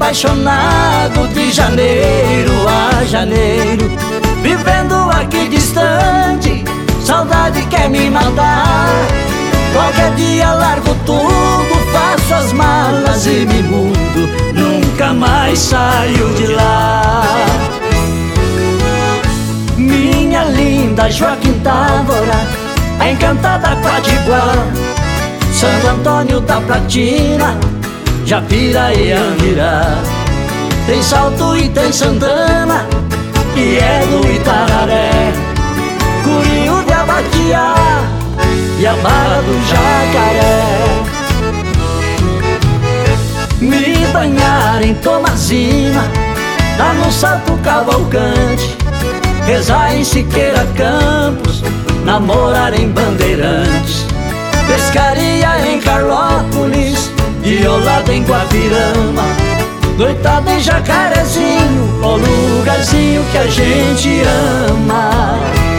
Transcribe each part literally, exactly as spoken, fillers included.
apaixonado de janeiro a janeiro, vivendo aqui distante, saudade quer me matar. Qualquer dia largo tudo, faço as malas e me mudo, nunca mais saio de lá. Minha linda Joaquim Távora, a encantada Quadiguá, Santo Antônio da Platina, Japira e Andirá. Tem Salto e tem Santana, e é do Itararé, Curiú de Abadia e a Barra do Jacaré. Me banhar em Tomazina, dar no Salto Cavalcante, rezar em Siqueira Campos, namorar em Bandeirantes, pescaria em Carlópolis, violada em Guavirama, noitada em Jacarezinho, ó lugarzinho que a gente ama.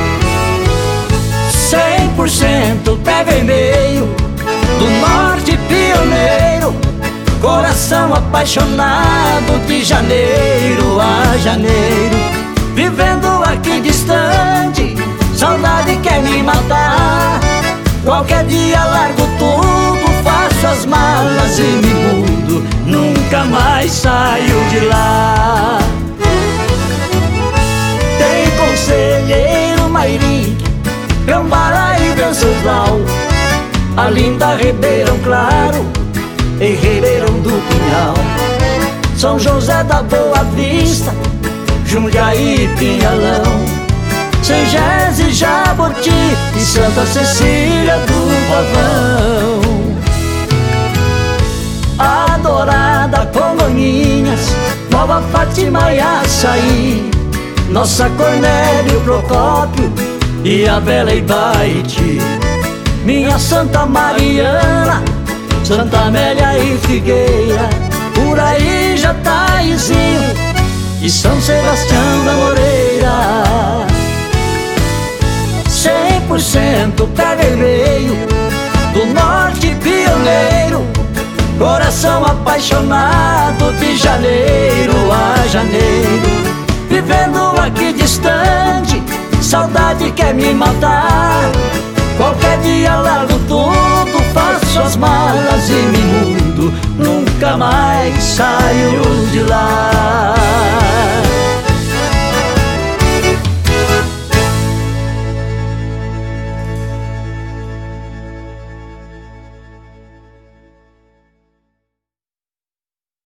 Cem por cento pé vermelho, do norte pioneiro, coração apaixonado de janeiro a janeiro, vivendo aqui distante, saudade quer me matar. Qualquer dia largo tudo, faço as malas e me mudo, nunca mais saio de lá. Tem Conselheiro Mairim, Cambará e Venceslau, a linda Ribeirão Claro e Ribeirão do Pinhal, São José da Boa Vista, Jundiaí e Pinhalão, Sengés e Jaborti e Santa Cecília do Pavão. Adorada Congonhinhas, Nova Fátima e Açaí, Nossa Cornélio Procópio e a Bela Ibaiti, minha Santa Mariana, Santa Amélia e Figueira, por aí Jataizinho e São Sebastião da Moreira. Cem por cento pé vermelho, do norte pioneiro, coração apaixonado de janeiro a janeiro, vivendo aqui distante, saudade quer me matar. Qualquer dia largo tudo, faço as malas e me mudo, nunca mais saio de lá.